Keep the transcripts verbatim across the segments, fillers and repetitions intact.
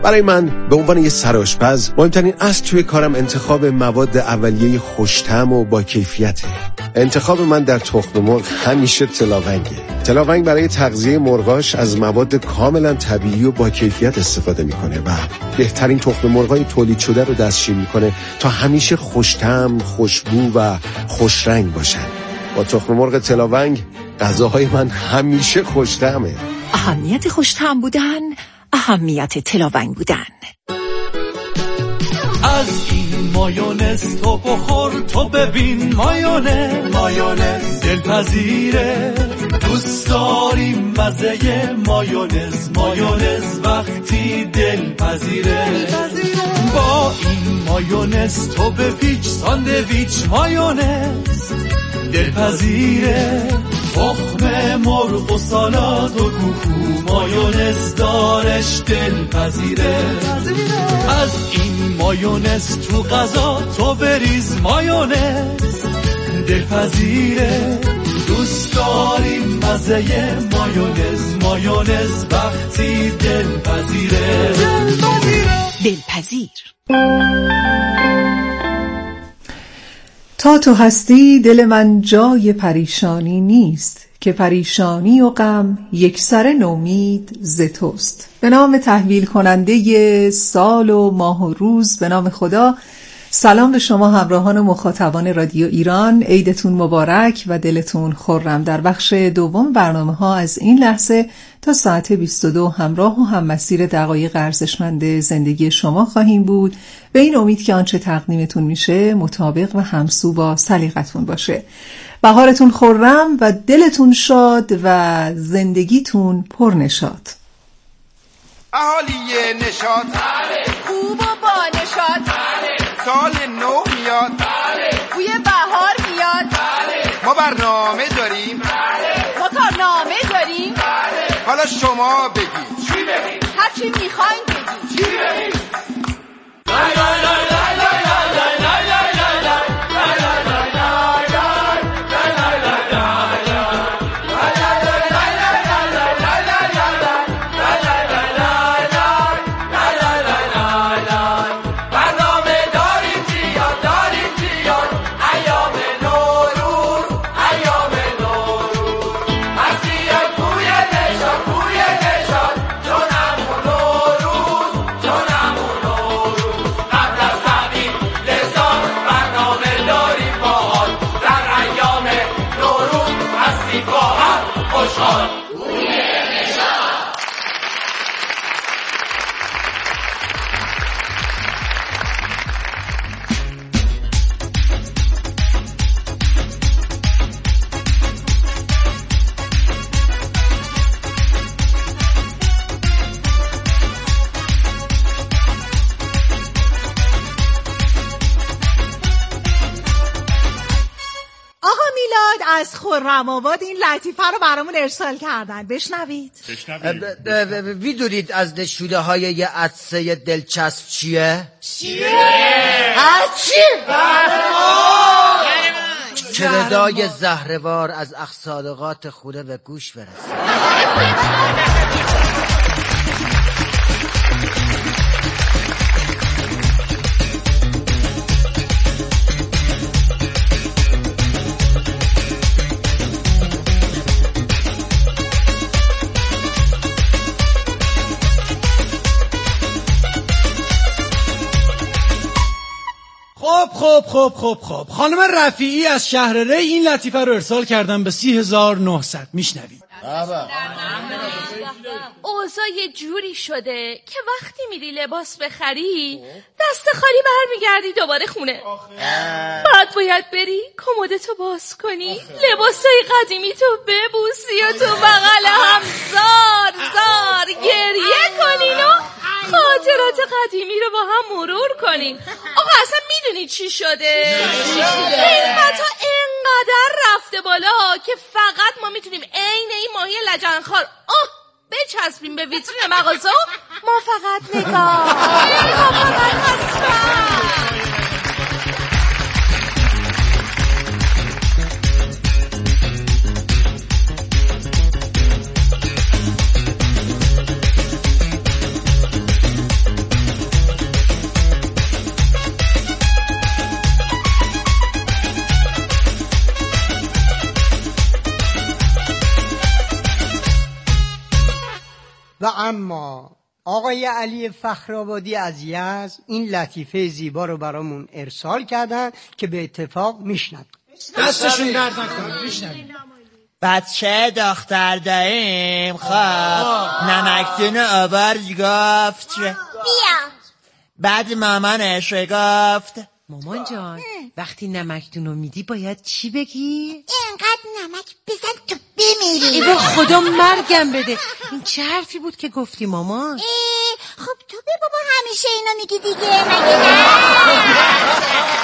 برای من به عنوان یه سرآشپز مهمترین اصل توی کارم انتخاب مواد اولیه خوش‌طعم و با کیفیته. انتخاب من در تخم مرغ همیشه تلاونگه. تلاونگ برای تغذیه مرغاش از مواد کاملا طبیعی و با کیفیت استفاده میکنه و بهترین تخم مرغای تولید شده رو دستشویی میکنه تا همیشه خوش‌طعم، خوشبو و خوشرنگ باشن. با تخم مرغ تلاونگ غذاهای من همیشه خوش‌طعمه. اهمیت خوش‌طعم بودن، اهمیت تلاونگ بودن. از این مایونز تو بخور تو ببین مایونز مایونز دلپذیره دوست داریم مزه مایونز مایونز وقتی دلپذیره با این مایونز تو بپیچ ساندویچ مایونز دلپذیره تخم مرغ و سالاد و کوکو مایونز دارش دلپذیره از این مایونز تو غذا تو بریز مایونز دلپذیره دوست داریم مزه مایونز مایونز وقتی دلپذیره دلپذیر. تا تو هستی دل من جای پریشانی نیست که پریشانی و غم یکسره نومید ز توست. به نام تحویل کننده سال و ماه و روز، به نام خدا. سلام به شما همراهان و مخاطبان رادیو ایران، عیدتون مبارک و دلتون خرم. در بخش دوم برنامه ها از این لحظه تا ساعت بیست و دو همراه و هم مسیر دقایق ارزشمند زندگی شما خواهیم بود، به این امید که آنچه تقدیمتون میشه مطابق و همسو با سلیقتون باشه. بهارتون خرم و دلتون شاد و زندگیتون پر نشاط. اهالی نشاط خوب و با نشاط سال نو میاد بوی بهار میاد ما برنامه داریم ما کارنامه داریم حالا شما بگید چی بگید هر چی میخواین بگید چی بگید لای لای لای لای لای لای لای از خرم‌آباد این لطیفه رو برامون ارسال کردن. بشنوید. میدونید از نشونه های یه عطسه دلچسب چیه؟ چیه؟ هرچی؟ که ندای زهره‌وار از اخصالقات خونه به گوش برسه. خب خب خب خب خب خانم رفیعی از شهر ری این لطیفه رو ارسال کردن به سی هزار و نهصد. میشنوید. اوضاع یه جوری شده که وقتی میری لباس بخری دست خالی برمیگردی دوباره خونه. بعد باید بری کمدتو باز کنی، لباسای قدیمی تو ببوسی و تو بغل هم زار زار گریه کنین و خاطرات قدیمی رو با هم مرور کنین. آقا اصلا میدونی چی شده؟ قیمتا اینقدر رفته بالا که فقط ما میتونیم عین این ماهی لجنخوار آه بچسبیم به ویترین مغازه. ما فقط نگاه ما فقط هستم. و اما آقای علی فخرآبادی از یزد این لطیفه زیبا رو برامون ارسال کردن که به اتفاق میشنویم. دستشون درد نکنه. میشنویم. بچه دختر داریم خب نمکدون آبرج گفت بیا. بعد مامانش گفت مامان جان وقتی نمکدونو میدی باید چی بگی؟ اینقدر نمک بزن تو بمیری. ای با خدا مرگم بده. این چه حرفی بود که گفتی مامان؟ خب تو به بابا همیشه اینو میگی دیگه مگه نه؟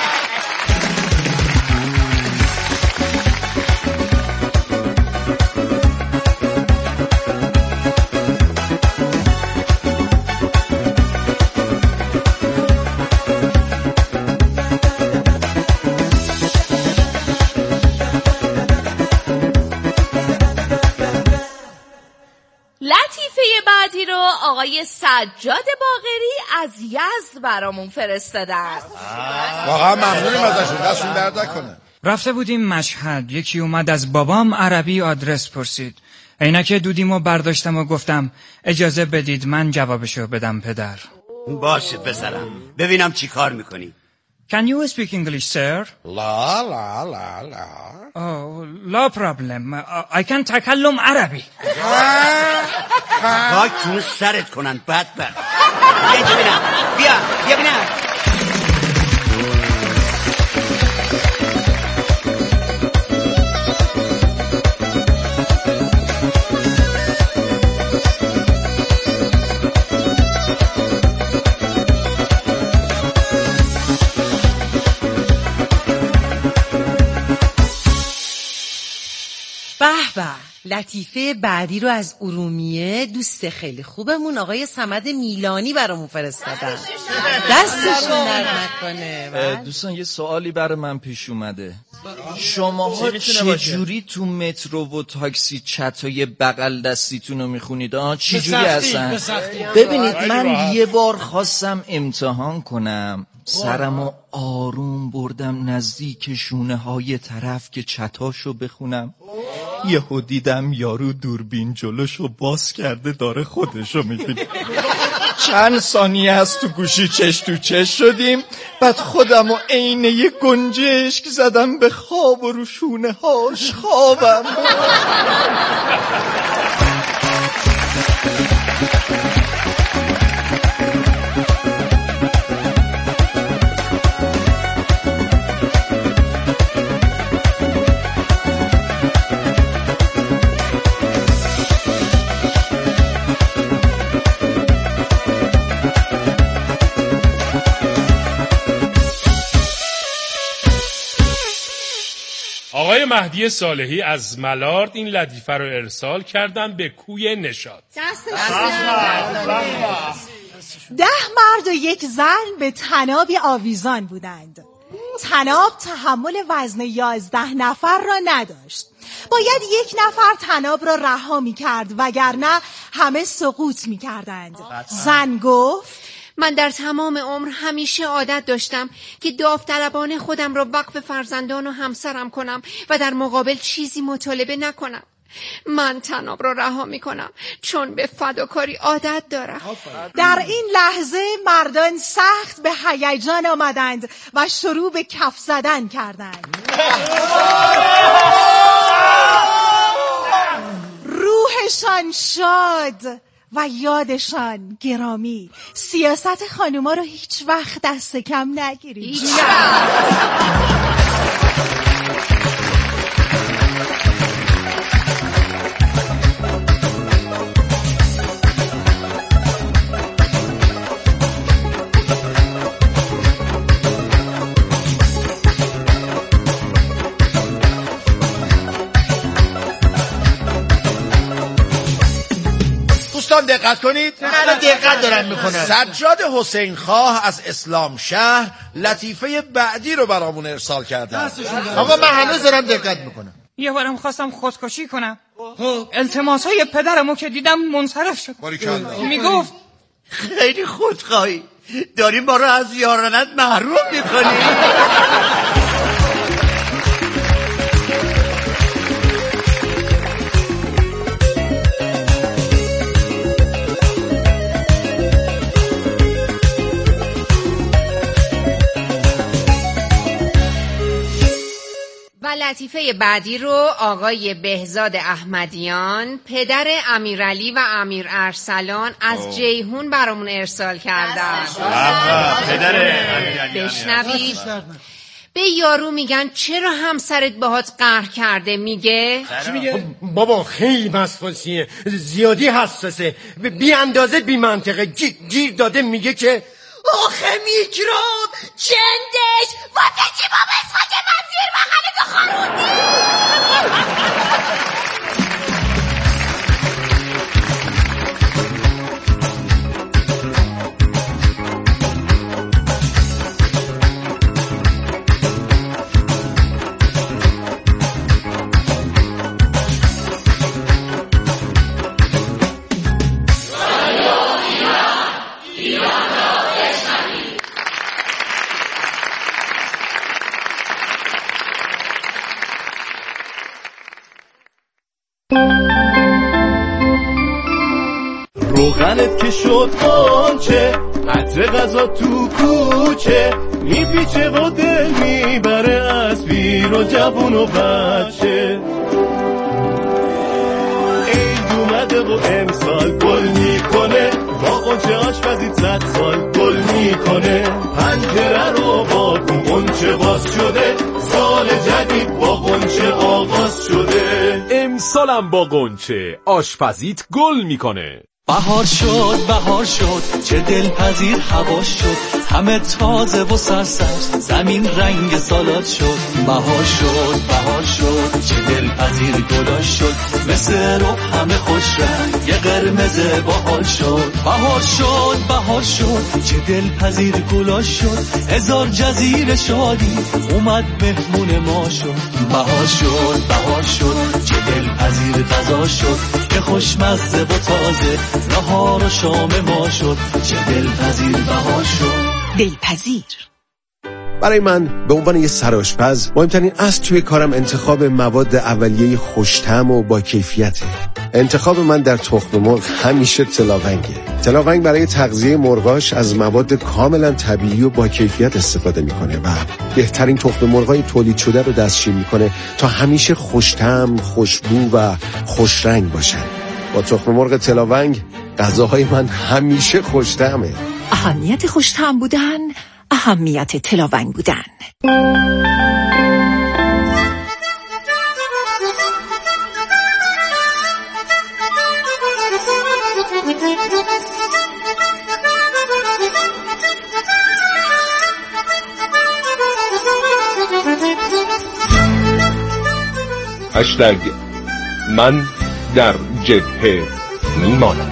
لطیفه بعدی رو آقای سجاد باقری از یزد برامون فرستادن. واقعا ممنونیم ازشون، دستشون درد نکنه. رفته بودیم مشهد، یکی اومد از بابام عربی آدرس پرسید. عینک دودیمو برداشتم و گفتم اجازه بدید من جوابشو بدم پدر. باشه پسرم، ببینم چی کار میکنی. Can you speak English, sir? لا لا لا لا. Oh, no problem. I can تکلم عربی. خاک سرت کنن بدبخت. بیا ببینم. بیا بیا ببینم. به به، لطیفه بعدی رو از ارومیه دوست خیلی خوبمون آقای صمد میلانی برامون فرستادن. دستشون درد نکنه. دوستان یه سوالی برای من پیش اومده. شماها چجوری تو مترو و تاکسی چتای بغل دستیتون رو میخونید؟ آه چجوری هستن؟ ببینید من یه بار خواستم امتحان کنم، سرمو آروم بردم نزدیک شونه های طرف که چتاشو بخونم، یهو دیدم یارو دوربین جلوشو باز کرده داره خودشو میبینه. چند ثانیه از تو گوشی چش تو چش شدیم، بعد خودمو عین یه گنجشک زدم به خواب و رو شونه هاش خوابم. آقای مهدی صالحی از ملارد این لطیفه رو ارسال کردن به کوی نشاط. ده مرد و یک زن به طنابی آویزان بودند. طناب تحمل وزن یازده نفر را نداشت. باید یک نفر طناب را رها می کرد وگرنه همه سقوط می کردند. زن گفت من در تمام عمر همیشه عادت داشتم که داوطلبانه خودم را وقف فرزندان و همسرم کنم و در مقابل چیزی مطالبه نکنم. من طناب را رها می کنم چون به فداکاری عادت دارم. در این لحظه مردان سخت به هیجان آمدند و شروع به کف زدن کردند. روحشان شاد و یادشان گرامی. سیاست خانوما رو هیچ وقت دست کم نگیرید. دوستان دقت کنید، من دقت دارم میکنم. سجاد حسین خواه از اسلام شهر لطیفه بعدی رو برامون ارسال کرده. آقا من هنوز دارم دقت میکنم. یه بارم خواستم خودکشی کنم، التماس های پدرمو که دیدم منصرف شد. میگفت خیلی خودخواهی داریم ما رو از یارانت محروم میکنی. لطیفه بعدی رو آقای بهزاد احمدیان پدر امیرعلی و امیر ارسلان از اوه. جیهون برامون ارسال کردن. پدر امیرعلی بشنوید. به یارو میگن چرا همسرت باهات قهر کرده؟ میگه چی میگه؟ بابا خیلی وسواسیه، زیادی حساسه، بی اندازه بی منطقه، گیر داده. میگه که آخه میکروب چندش واسه چی با مسواک من زیر بغلتو خاروندی؟ روغنت که شد قانچه، عطر غذا تو کوچه، میپیچه و دل میبره از پیر و جوون و بچه. عید اومده و امسال گل میکنه، با قنچه آشپزیت صد سال گل میکنه. پنجره رو با قنچه باز شده، سال جدید با قنچه آغاز شده. امسالم با قنچه آشپزیت گل میکنه. بهار شد بهار شد چه دلپذیر هوا شد، همه تازه و سرسبز زمین رنگ سالاد شد. بهار شد بهار شد چه دلپذیر گلا شد، مثل رو همه خوش رنگ یه قرمز باحال شد. بهار شد بهار شد چه دلپذیر گلا شد، هزار جزیره شادی اومد مهمون ما شد. بهار شد بهار شد چه دلپذیر غذا شد، که خوشمزه و تازه نهار و شام ما شد. چه دلپذیر بهار شد. دلپذیر. برای من به عنوان یه سرآشپز مهمترین اصل توی کارم انتخاب مواد اولیه خوش‌طعم و با کیفیته. انتخاب من در تخم مرغ همیشه تلاونگه. تلاونگ برای تغذیه مرغاش از مواد کاملا طبیعی و با کیفیت استفاده میکنه و بهترین تخم مرغای تولید شده رو دستشویی میکنه تا همیشه خوش‌طعم، خوشبو و خوشرنگ باشن. با تخم مرغ تلاونگ غذاهای من همیشه خوش‌طعمه. اهمیت خوش‌طعم بودن، اهمیت تلاونگ بودن. هشتگ من در جبهه میمانم.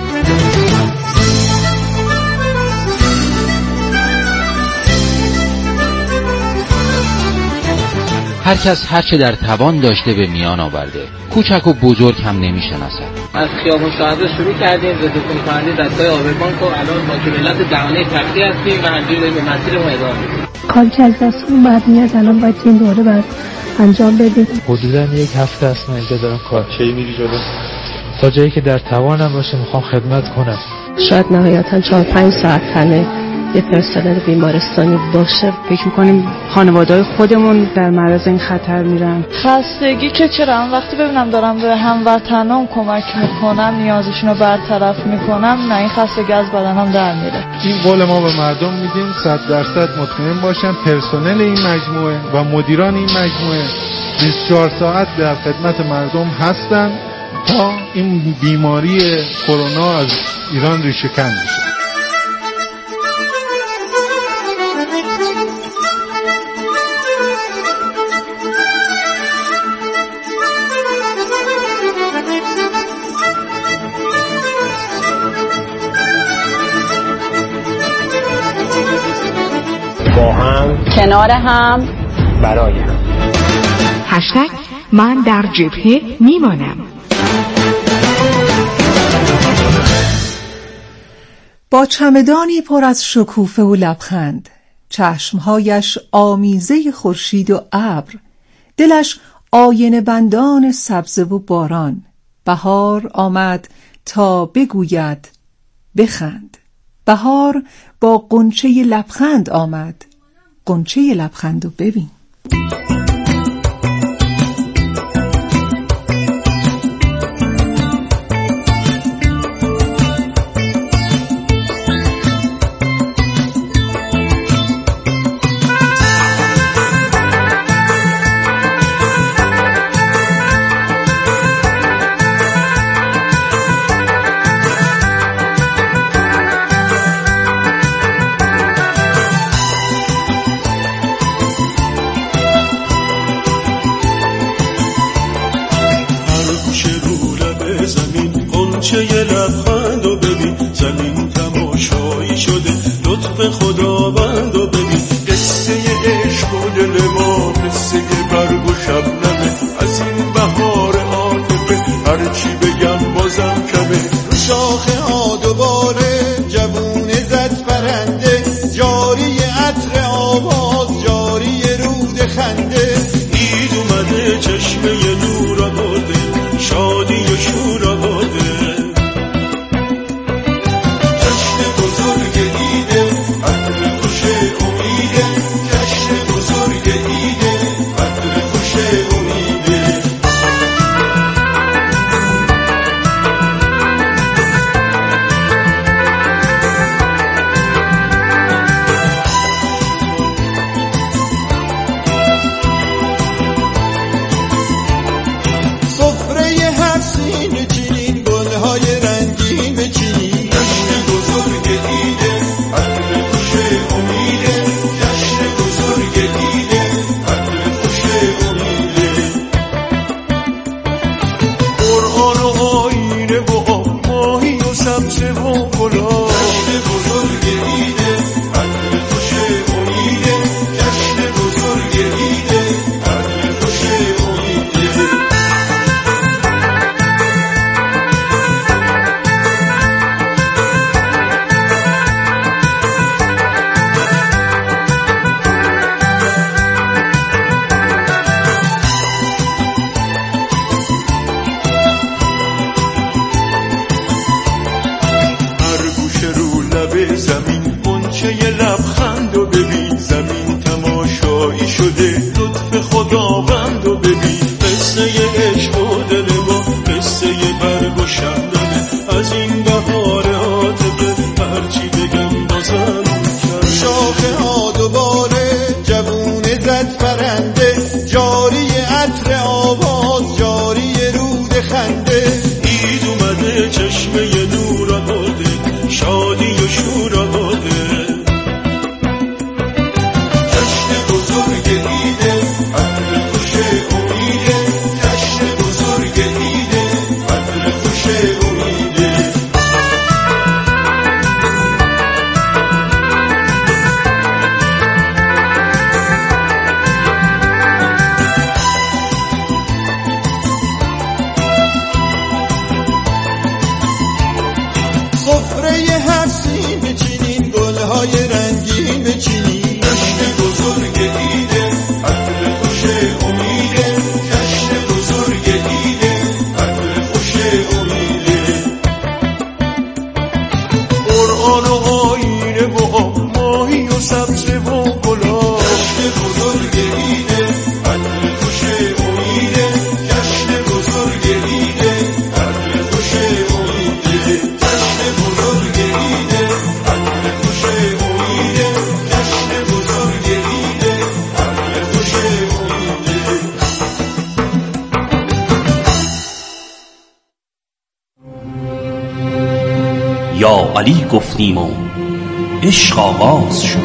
هر کس هر چه در توان داشته به میان آورده، کوچک و بزرگ هم نمیشناسد. از خیابون شهادت شروع کردیم، ضدعفونی کننده دستگاه آبربانک و الان با کمالات دهانه تختی هستیم و همجوری داریم به مسیر ما ادامه میدیم. کاری که از دست اومد میاد، الان باید این دوره بعد انجام بدیم. حدوداً یک هفته است من اینجا دارم کار. چه میری جلو؟ تا جایی که در توانم باشه میخوام خدمت کنم. شاید نهایتاً چهار پنج ساعت تنه یه پرسنل بیمارستانی باشه. فکر میکنیم خانواده‌های خودمون در معرض این خطر میرن. خستگی که چرا وقتی ببینم دارم به هموطنام کمک میکنم، نیازشون رو برطرف میکنم، نه این خستگی از بدنم در میره. این قول ما به مردم میدیم صد درصد مطمئن باشن پرسنل این مجموعه و مدیران این مجموعه بیست و چهار ساعت در خدمت مردم هستن تا این بیماری کرونا از ایران ریشه کن بشه. با هم، کنار هم، برای هم. هشتگ من در جبهه میمانم. با چمدانی پر از شکوفه و لبخند، چشمهایش آمیزه خورشید و ابر، دلش آینه بندان سبزه و باران، بهار آمد تا بگوید بخند. بهار با قنچه لبخند آمد، قنچه لبخند رو ببین. لبخند و ببین زمین تماشایی شده لطف خداوند و ببین قصه عشق و دل ما قصه برگ و شبنمه از این بهار عاطفه هرچی بگم بازم کمه رو شاخه ها دوباره جوونه زد پرنده جاری عطر آواز جاری رود خنده عید اومده چشمه نور آورده شادی و شور آورده جشن بزرگ عیده عطر خوش امیده جشن بزرگ عیده عطر خوش امیده یا علی گفتیم و عشق آغاز شد.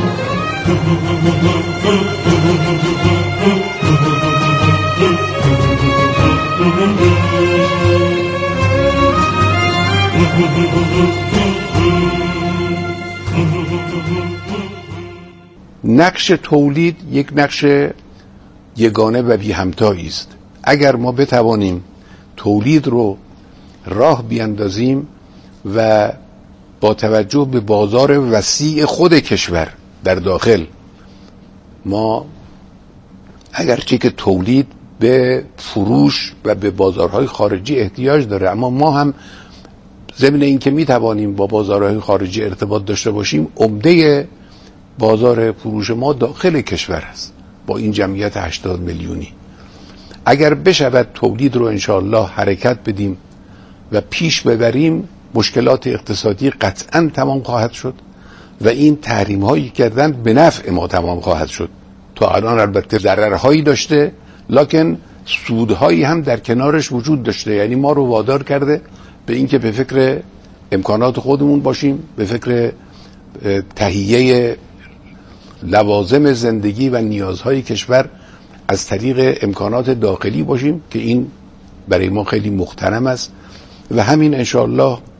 نقش تولید یک نقش یگانه و بی همتایی است. اگر ما بتوانیم تولید رو راه بیاندازیم و با توجه به بازار وسیع خود کشور در داخل، ما اگرچه که تولید به فروش و به بازارهای خارجی احتیاج داره، اما ما هم ضمن این که میتوانیم با بازارهای خارجی ارتباط داشته باشیم، عمده بازار فروش ما داخل کشور است با این جمعیت هشتاد میلیونی. اگر بشود تولید رو انشاءالله حرکت بدیم و پیش ببریم، مشکلات اقتصادی قطعا تمام خواهد شد و این تحریم هایی کردن به نفع ما تمام خواهد شد. تا الان البته ضررهایی داشته، لکن سودهایی هم در کنارش وجود داشته. یعنی ما رو وادار کرده به اینکه به فکر امکانات خودمون باشیم، به فکر تهیه لوازم زندگی و نیازهای کشور از طریق امکانات داخلی باشیم که این برای ما خیلی محترم است و همین انشاءالله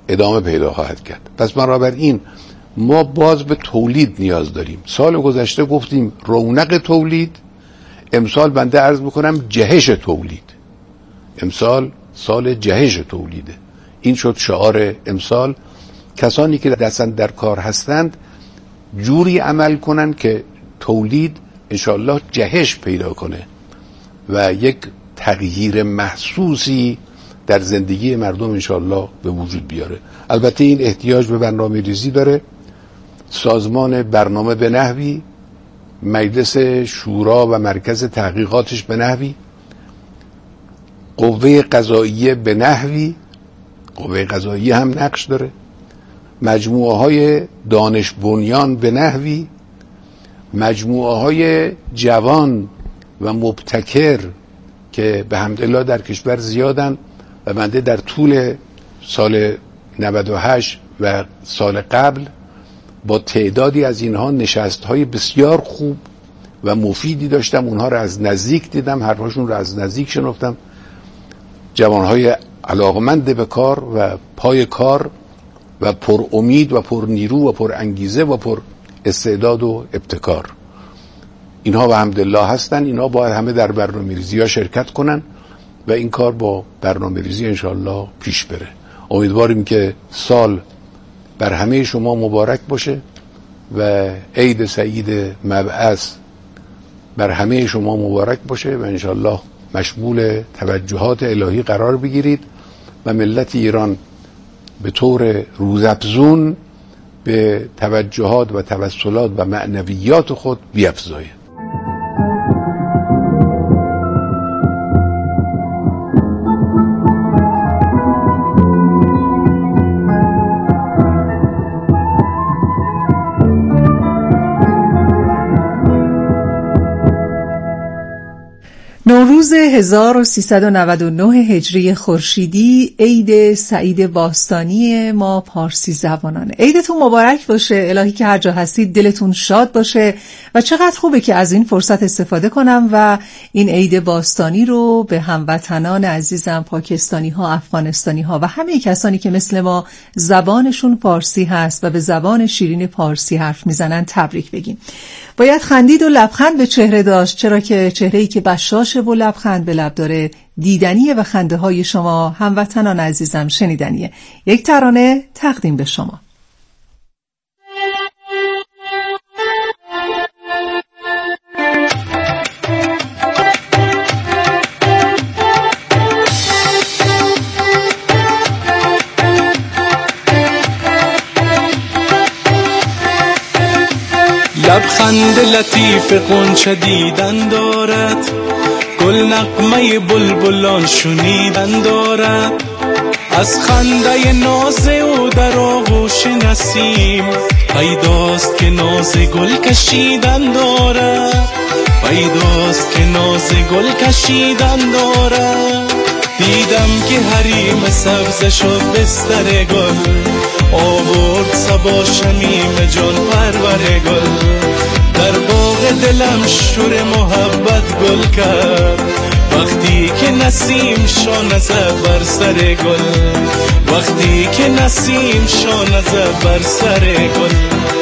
ادامه پیدا خواهد کرد. پس بنابراین ما باز به تولید نیاز داریم. سال گذشته گفتیم رونق تولید، امسال بنده عرض میکنم جهش تولید. امسال سال جهش تولیده. این شد شعار امسال. کسانی که دستن در کار هستند جوری عمل کنن که تولید انشاءالله جهش پیدا کنه و یک تغییر محسوسی در زندگی مردم انشاءالله به وجود بیاره. البته این احتیاج به برنامه ریزی داره. سازمان برنامه به نحوی، مجلس شورا و مرکز تحقیقاتش به نحوی، قوه قضاییه به نحوی، قوه قضاییه هم نقش داره، مجموعه های دانش بنیان به نحوی، مجموعه های جوان و مبتکر که به حمدالله در کشور زیادن و بنده در طول سال نود و هشت و سال قبل با تعدادی از اینها نشست‌های بسیار خوب و مفیدی داشتم. اونها رو از نزدیک دیدم، حرفاشون رو از نزدیک شنفتم. جوانهای علاقمند به کار و پای کار و پر امید و پر نیرو و پر انگیزه و پر استعداد و ابتکار. اینها به حمدالله هستن. اینها باید همه در برنامه‌ریزی ها شرکت کنن و این کار با برنامه‌ریزی انشاءالله پیش بره. امیدواریم که سال بر همه شما مبارک باشه و عید سعید مبعث بر همه شما مبارک باشه و انشاءالله مشمول توجهات الهی قرار بگیرید و ملت ایران به طور روزافزون به توجهات و توسلات و معنویات خود بیفزاید. نوروز هزار و سیصد و نود و نه هجری خورشیدی، عید سعید باستانی ما پارسی زبانانه. عیدتون مبارک باشه. الهی که هر جا هستید دلتون شاد باشه و چقدر خوبه که از این فرصت استفاده کنم و این عید باستانی رو به هموطنان عزیزم پاکستانی ها، افغانستانی ها و همه کسانی که مثل ما زبانشون پارسی هست و به زبان شیرین پارسی حرف میزنن تبریک بگیم. باید خندید و لبخند به چهره داشت، چرا که چهره‌ای که بشاشه و لبخند به لب داره دیدنیه و خنده های شما هموطنان عزیزم شنیدنیه. یک ترانه تقدیم به شما. لبخند لطیف غنچه دیدن دارد، گل نغمه بلبلان شنیدن دارد، از خنده ناز او در آغوش نسیم پیداست که ناز گل کشیدن دارد، پیداست که ناز گل کشیدن دارد. دیدم که حریم سبز شد بستر گل، آورد صبا شمیم جان پرور گل، در باغ دلم شور محبت گل کرد، وقتی که نسیم شانه زد بر سر گل، وقتی که نسیم شانه زد بر سر گل.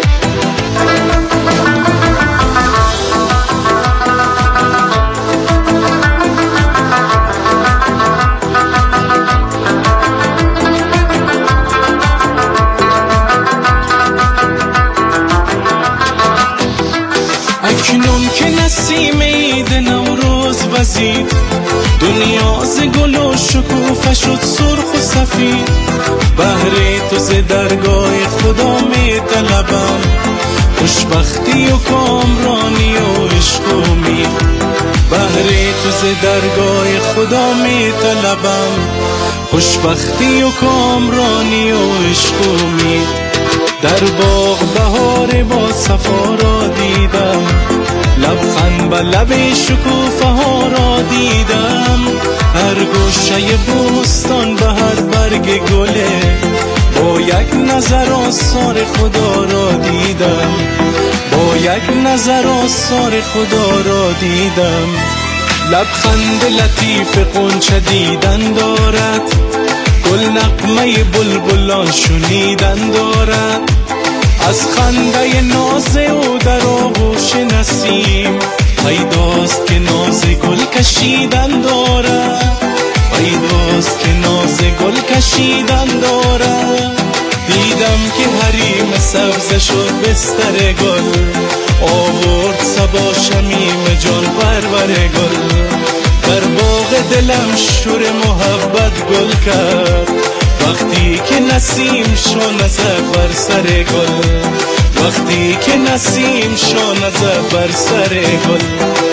اکنون که نسیم عید نوروز وزید، دنیا ز گل و شکوفه شد سرخ و سفید، بهر تو ز درگاه خدا می طلبم، خوشبختی و کامرانی و عشق و امید، بهر تو ز درگاه خدا می طلبم، خوشبختی و کامرانی و عشق و امید. در باغ بهار با صفا را دیدم، لبخند به لب شکوفه ها را دیدم، هر گوشه بوستان به هر برگ گله، با یک نظر آثار خدا را دیدم، با یک نظر آثار خدا را دیدم. لبخند لطیف غنچه دیدن دارد، گل نغمه بلبلان شنیدن دارد، از خنده ناز او در آغوش نسیم پیداست که ناز گل کشیدن دارد، پیداست که ناز گل کشیدن دارد. دیدم که حریم سبز شد بستر گل، آورد صبا شمیم جان پرور گل، در باغ دلم شور محبت گل کرد، وقتی که نسیم شانه زد بر سر گل، وقتی که نسیم شانه زد بر سر گل.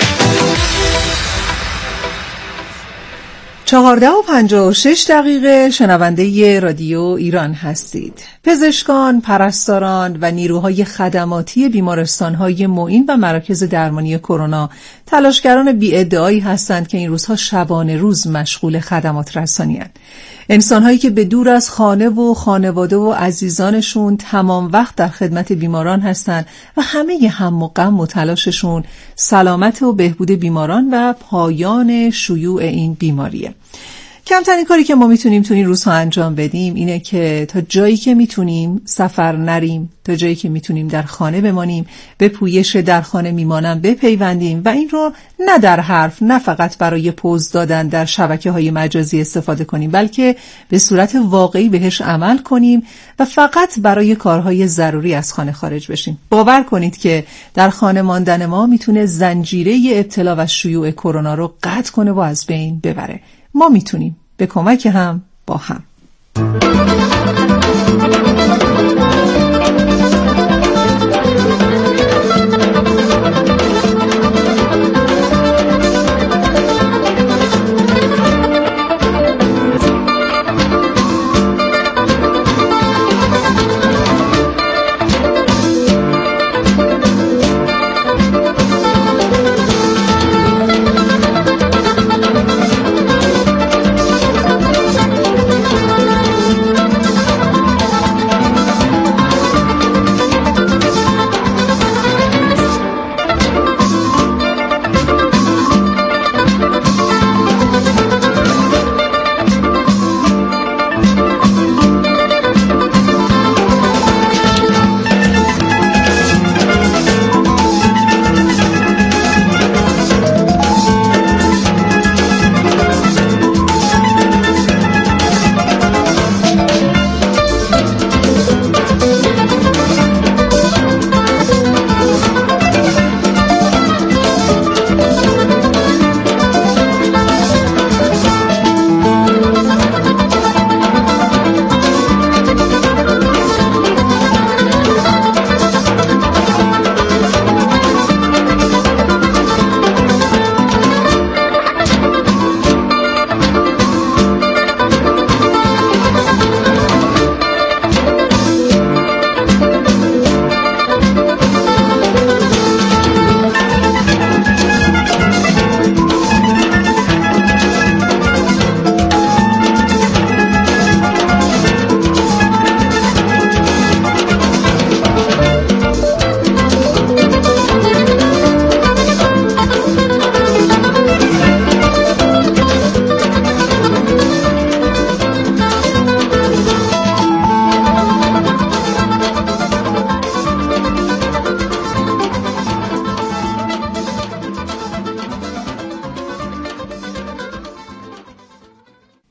چهارده و پنجاه و شش دقیقه شنونده رادیو ایران هستید. پزشکان، پرستاران و نیروهای خدماتی بیمارستان‌های معین و مراکز درمانی کرونا تلاشگران بی‌ادعایی هستند که این روزها شبانه روز مشغول خدمات رسانی هستند. انسان‌هایی که به دور از خانه و خانواده و عزیزانشون تمام وقت در خدمت بیماران هستند و همه هم و غم و تلاششون سلامت و بهبود بیماران و پایان شیوع این بیماریه. کمترین کاری که ما میتونیم تو این روزها انجام بدیم اینه که تا جایی که میتونیم سفر نریم، تا جایی که میتونیم در خانه بمانیم، به پویش در خانه میمانم بپیوندیم و این رو نه در حرف، نه فقط برای پوز دادن در شبکه‌های مجازی استفاده کنیم، بلکه به صورت واقعی بهش عمل کنیم و فقط برای کارهای ضروری از خانه خارج بشیم. باور کنید که در خانه ماندن ما میتونه زنجیره ابتلا و شیوع کرونا رو قطع کنه و از بین ببره. ما میتونیم به کمک هم با هم.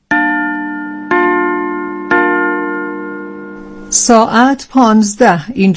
ساعت پانزده. این